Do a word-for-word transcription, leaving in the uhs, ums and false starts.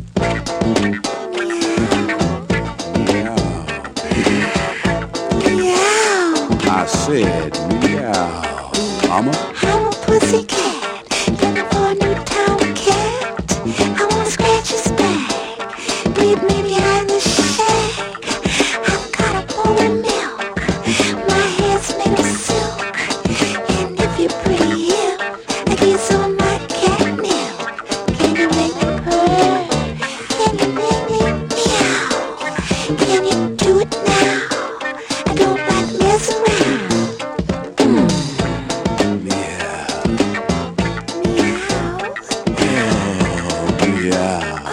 I said meow. I'm a, I'm a pussycat, looking for a new town cat. I wanna scratch his back, meet me behind the shack. I've got a bowl of milk, my hair's made of silk. And if you're pretty hip, I give you some of my catnip. Can you make me purr? Can you make me meow? Can you do it now? I don't like messing around. meow. Oh, meow.